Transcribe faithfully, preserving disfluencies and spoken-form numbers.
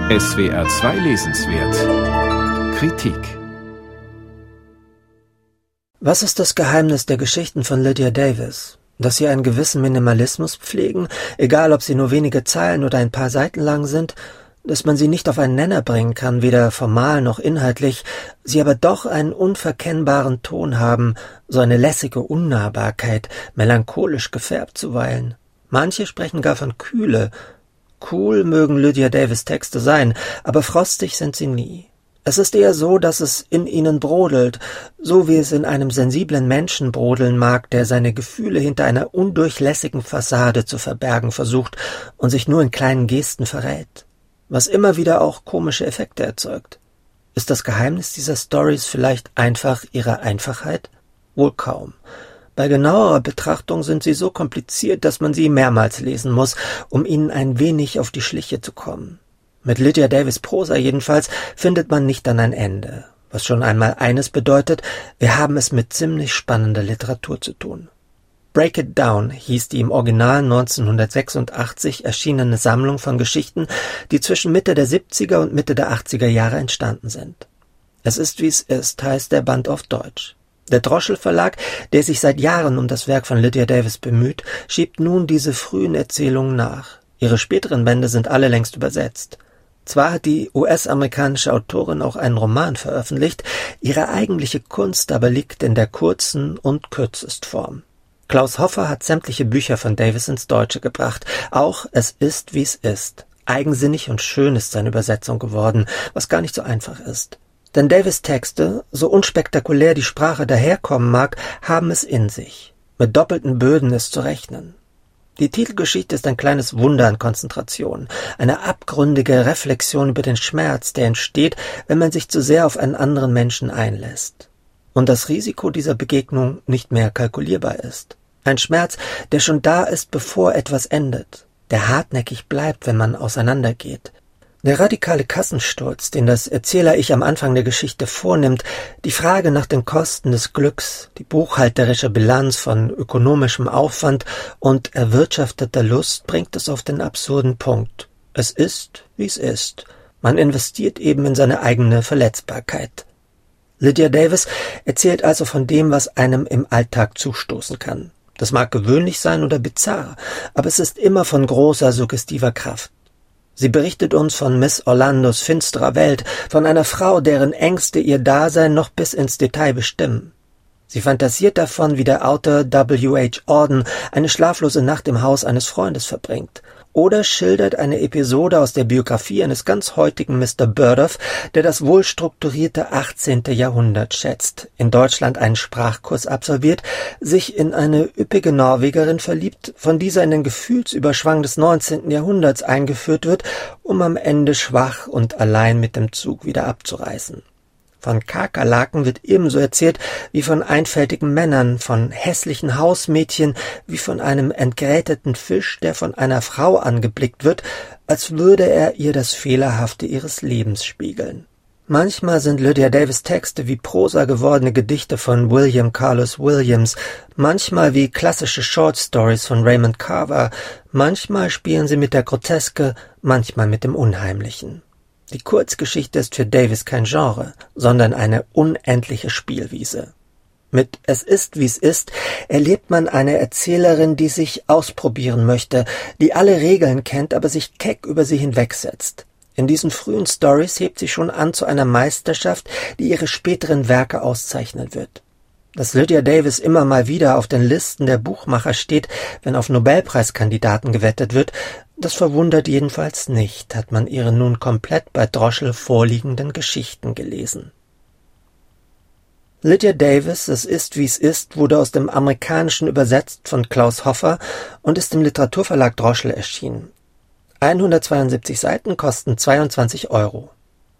S W R zwei Lesenswert Kritik. Was ist das Geheimnis der Geschichten von Lydia Davis? Dass sie einen gewissen Minimalismus pflegen, egal ob sie nur wenige Zeilen oder ein paar Seiten lang sind, dass man sie nicht auf einen Nenner bringen kann, weder formal noch inhaltlich, sie aber doch einen unverkennbaren Ton haben, so eine lässige Unnahbarkeit, melancholisch gefärbt zuweilen. Manche sprechen gar von Kühle. Cool mögen Lydia Davis Texte sein, aber frostig sind sie nie. Es ist eher so, dass es in ihnen brodelt, so wie es in einem sensiblen Menschen brodeln mag, der seine Gefühle hinter einer undurchlässigen Fassade zu verbergen versucht und sich nur in kleinen Gesten verrät, was immer wieder auch komische Effekte erzeugt. Ist das Geheimnis dieser Stories vielleicht einfach ihre Einfachheit? Wohl kaum. Bei genauerer Betrachtung sind sie so kompliziert, dass man sie mehrmals lesen muss, um ihnen ein wenig auf die Schliche zu kommen. Mit Lydia Davis Prosa jedenfalls findet man nicht an ein Ende, was schon einmal eines bedeutet: wir haben es mit ziemlich spannender Literatur zu tun. Break It Down hieß die im Original neunzehnhundertsechsundachtzig erschienene Sammlung von Geschichten, die zwischen Mitte der siebziger und Mitte der achtziger Jahre entstanden sind. Es ist, wie es ist, heißt der Band auf Deutsch. Der Droschel Verlag, der sich seit Jahren um das Werk von Lydia Davis bemüht, schiebt nun diese frühen Erzählungen nach. Ihre späteren Bände sind alle längst übersetzt. Zwar hat die U S-amerikanische Autorin auch einen Roman veröffentlicht, ihre eigentliche Kunst aber liegt in der kurzen und Kürzestform. Klaus Hoffer hat sämtliche Bücher von Davis ins Deutsche gebracht. Auch Es ist, wie es ist. Eigensinnig und schön ist seine Übersetzung geworden, was gar nicht so einfach ist. Denn Davis' Texte, so unspektakulär die Sprache daherkommen mag, haben es in sich. Mit doppelten Böden ist zu rechnen. Die Titelgeschichte ist ein kleines Wunder an Konzentration, eine abgründige Reflexion über den Schmerz, der entsteht, wenn man sich zu sehr auf einen anderen Menschen einlässt. Und das Risiko dieser Begegnung nicht mehr kalkulierbar ist. Ein Schmerz, der schon da ist, bevor etwas endet, der hartnäckig bleibt, wenn man auseinandergeht. Der radikale Kassensturz, den das Erzähler-Ich am Anfang der Geschichte vornimmt, die Frage nach den Kosten des Glücks, die buchhalterische Bilanz von ökonomischem Aufwand und erwirtschafteter Lust, bringt es auf den absurden Punkt. Es ist, wie es ist. Man investiert eben in seine eigene Verletzbarkeit. Lydia Davis erzählt also von dem, was einem im Alltag zustoßen kann. Das mag gewöhnlich sein oder bizarr, aber es ist immer von großer, suggestiver Kraft. Sie berichtet uns von Miss Orlandos finsterer Welt, von einer Frau, deren Ängste ihr Dasein noch bis ins Detail bestimmen. Sie fantasiert davon, wie der Autor W H Auden eine schlaflose Nacht im Haus eines Freundes verbringt. Oder schildert eine Episode aus der Biografie eines ganz heutigen Mister Burdoff, der das wohlstrukturierte achtzehnte Jahrhundert schätzt, in Deutschland einen Sprachkurs absolviert, sich in eine üppige Norwegerin verliebt, von dieser in den Gefühlsüberschwang des neunzehnten Jahrhunderts eingeführt wird, um am Ende schwach und allein mit dem Zug wieder abzureißen. Von Kakerlaken wird ebenso erzählt wie von einfältigen Männern, von hässlichen Hausmädchen, wie von einem entgräteten Fisch, der von einer Frau angeblickt wird, als würde er ihr das Fehlerhafte ihres Lebens spiegeln. Manchmal sind Lydia Davis Texte wie Prosa gewordene Gedichte von William Carlos Williams, manchmal wie klassische Short Stories von Raymond Carver, manchmal spielen sie mit der Groteske, manchmal mit dem Unheimlichen. Die Kurzgeschichte ist für Davis kein Genre, sondern eine unendliche Spielwiese. Mit Es ist, wie es ist, erlebt man eine Erzählerin, die sich ausprobieren möchte, die alle Regeln kennt, aber sich keck über sie hinwegsetzt. In diesen frühen Stories hebt sie schon an zu einer Meisterschaft, die ihre späteren Werke auszeichnen wird. Dass Lydia Davis immer mal wieder auf den Listen der Buchmacher steht, wenn auf Nobelpreiskandidaten gewettet wird, das verwundert jedenfalls nicht, hat man ihre nun komplett bei Droschel vorliegenden Geschichten gelesen. Lydia Davis, Es ist, wie es ist, wurde aus dem Amerikanischen übersetzt von Klaus Hoffer und ist im Literaturverlag Droschel erschienen. hundertzweiundsiebzig Seiten kosten zweiundzwanzig Euro.